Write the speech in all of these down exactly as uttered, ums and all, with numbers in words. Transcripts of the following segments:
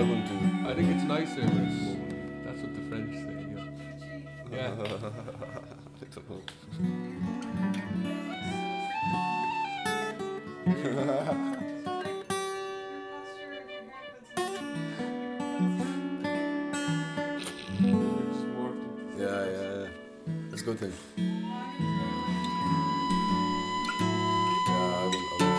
album too. I think it's nicer when it's more. That's what the French say. Yeah. Yeah. I don't know. Yeah, yeah, yeah. That's a good thing. Yeah, I will, I will touch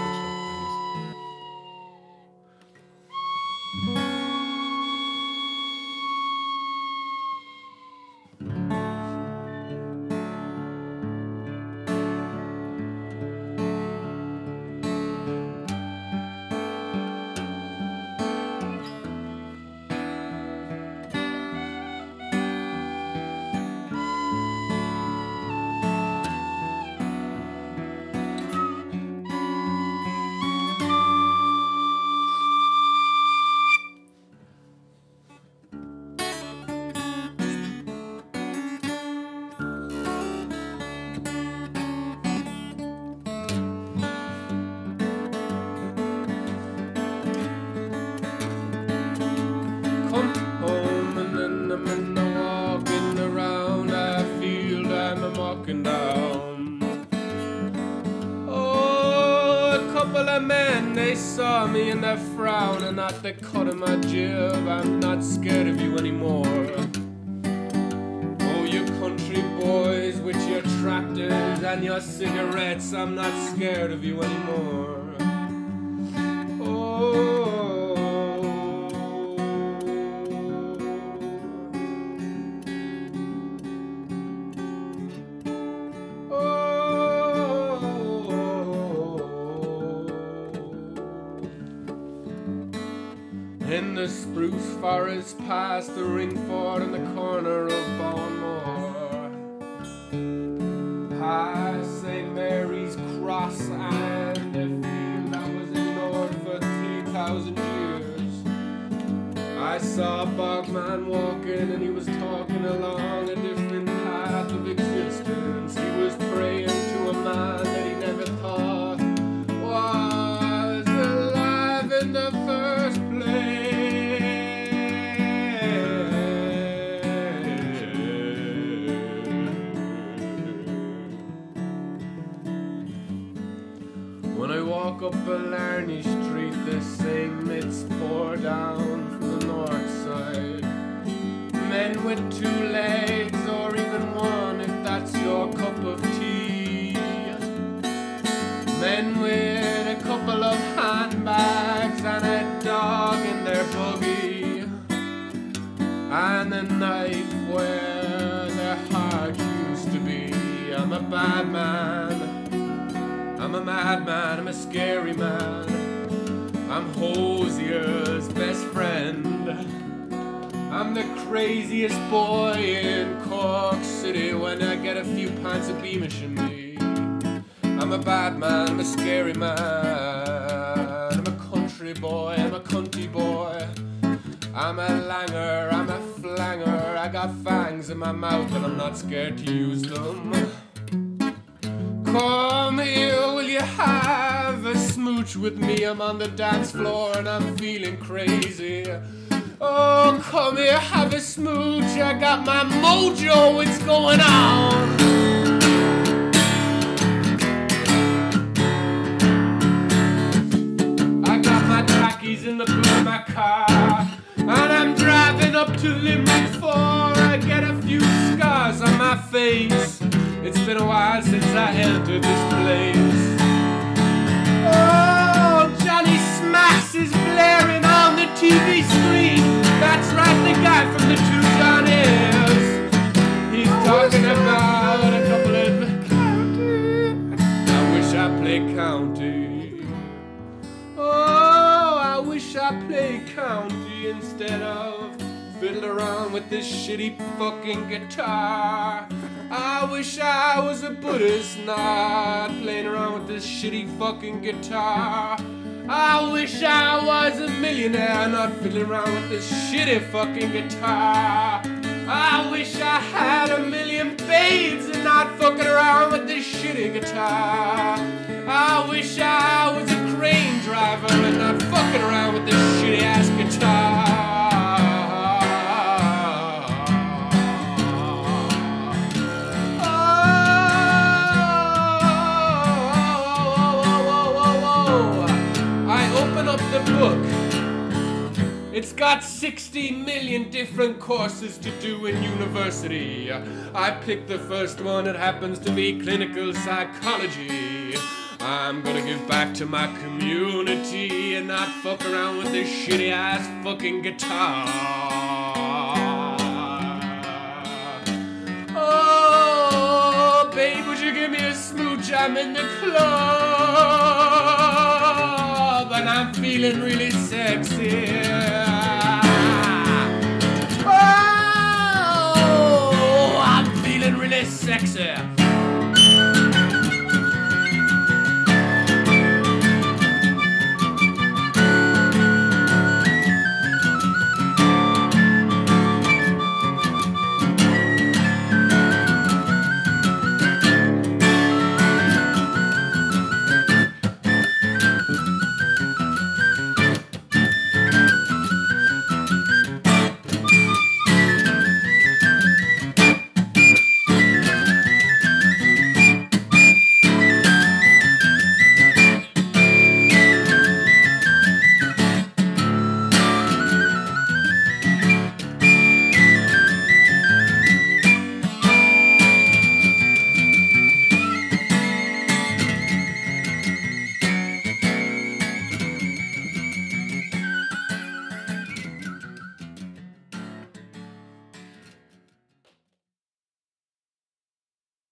Down. Oh, a couple of men, they saw me and they're frowning at the cut of my jib. I'm not scared of you anymore. Oh, you country boys with your tractors and your cigarettes, I'm not scared of you anymore. Oh. In the spruce forest past the Ringford and the corner of Bournemore, past Saint Mary's Cross and a field that was ignored for three thousand years. I saw a bogman walking and he was talking along a different path of existence. He was praying to a man that he never thought was alive in the first place. When I walk up Blarney Street, the same mists pour down from the north side. Men with two legs, or even one, if that's your cup of tea. Men with a couple of handbags and a dog in their buggy, and a knife where their heart used to be. I'm a bad man. I'm a madman, I'm a scary man. I'm Hosier's best friend. I'm the craziest boy in Cork City when I get a few pints of Beamish in me. I'm a bad man, I'm a scary man. I'm a country boy, I'm a cunty boy. I'm a langer, I'm a flanger. I got fangs in my mouth and I'm not scared to use them. Come here, will you have a smooch with me? I'm on the dance floor and I'm feeling crazy. Oh, come here, have a smooch. I got my mojo, what's going on? I got my trackies in the boot of my car, and I'm driving up to Limerick for I get a few scars on my face. It's been a while since I entered this place. Oh, Johnny Smacks is blaring on the T V screen. That's right, the guy from the two Johnnies. He's talking about a couple of county. I wish I played county. Oh, I wish I played county instead of fiddle around with this shitty fucking guitar. I wish I was a Buddhist, not playing around with this shitty fucking guitar. I wish I was a millionaire, not fiddling around with this shitty fucking guitar. I wish I had a million babes and not fucking around with this shitty guitar. I wish I was a crane driver and not fucking around with this shitty ass guitar. got sixty million different courses to do in university. I picked the first one, it happens to be clinical psychology. I'm gonna give back to my community and not fuck around with this shitty ass fucking guitar. Oh, babe, would you give me a smooch? I'm in the club and I'm feeling really sexy. Oh, I'm feeling really sexy.